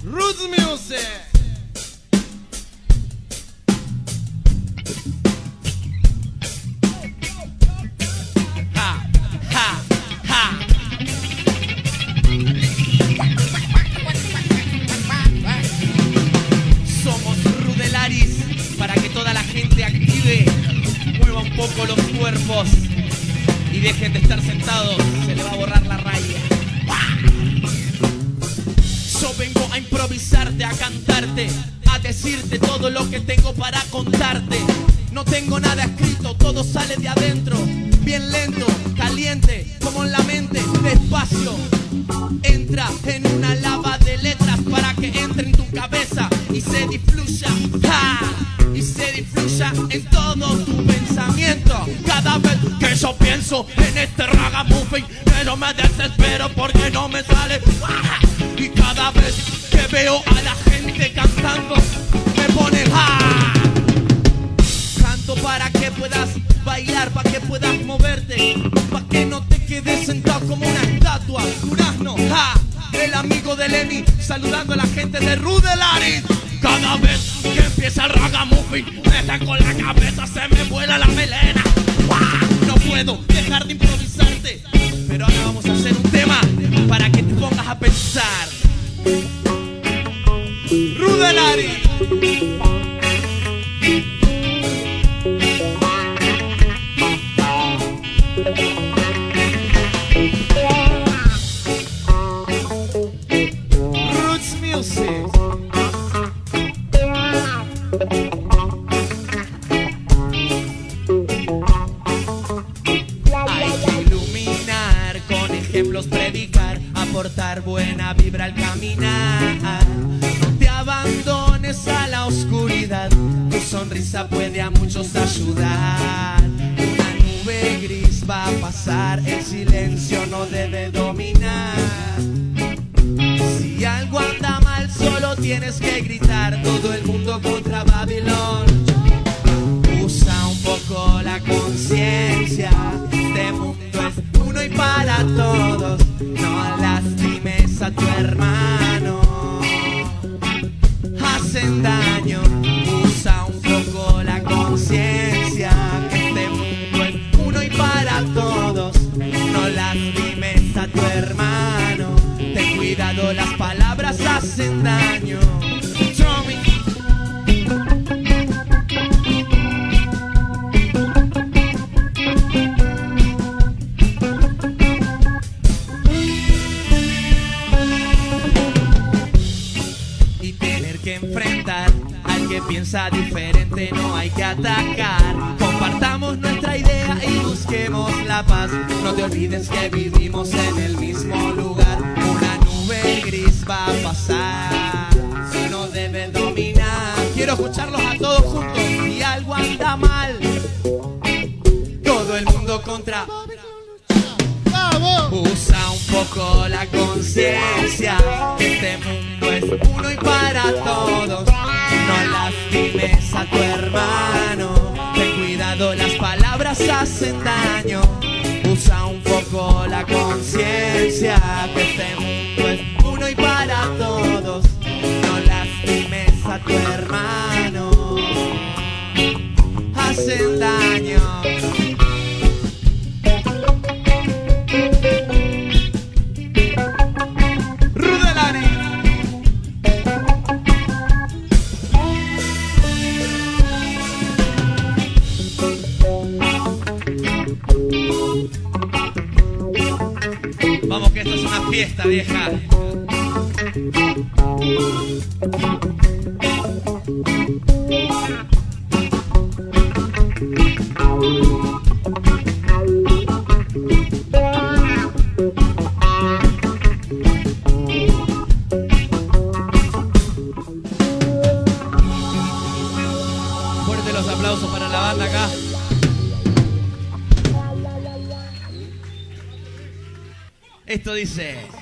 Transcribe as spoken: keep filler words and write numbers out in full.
Roots Music. Ha, ha, ha. Somos Rudelaris para que toda la gente active, mueva un poco los cuerpos y dejen de estar sentados, se le va a borrar la raya. Yo vengo a improvisarte, a cantarte, a decirte todo lo que tengo para contarte. No tengo nada escrito, todo sale de adentro, bien lento, caliente, como en la mente, despacio. Entra en una lava de letras para que entre en tu cabeza y se difluya, ¡ja! Y se difluya en todo tu pensamiento. Cada vez que yo pienso en este ragamuffin, pero me desespero porque no me sale. ¡Ah! Y cada vez que veo a la gente cantando, me pone ¡ja! Canto para que puedas bailar, para que puedas moverte, para que no te quedes sentado como una estatua. Durazno, ¡ja! El amigo de Lenny, saludando a la gente de Rudelaris. Cada vez que empieza el ragamuffin, me saco la cabeza, se me vuela la melena. ¡Wow! No puedo dejar de improvisarte, pero ahora vamos a hacer un tema para que te pongas a pensar. Rudelaris. Roots Music. Hay que iluminar, con ejemplos predicar, aportar buena vibra al caminar. No te abandones a la oscuridad, tu sonrisa puede a muchos ayudar. Una nube gris va a pasar, el silencio no debe dominar. Si algo anda mal, solo tienes que gritar, todo el mundo contra Babilón. Usa un poco la conciencia, este mundo es uno y para todos. No lastimes a tu hermano, hacen daño. Usa un poco la conciencia, que este mundo es uno y para todos. No lastimes a tu hermano, ten cuidado, las palabras hacen daño. Y tener que enfrentar al que piensa diferente, no hay que atacar. Compartamos nuestra idea y busquemos la paz. No te olvides que vivimos en el mismo lugar. Una nube gris va a pasar, no debe dominar. Quiero escucharlos a todos juntos. Si algo anda mal, todo el mundo contra. Usa un poco la conciencia, que este mundo es uno y para todos. No lastimes a tu hermano, ten cuidado, las palabras hacen daño. Usa un poco la conciencia, que este mundo es uno y para todos. No lastimes a tu hermano, hacen daño. Vamos que esto es una fiesta, vieja. Fuerte los aplausos para la banda acá. Esto dice...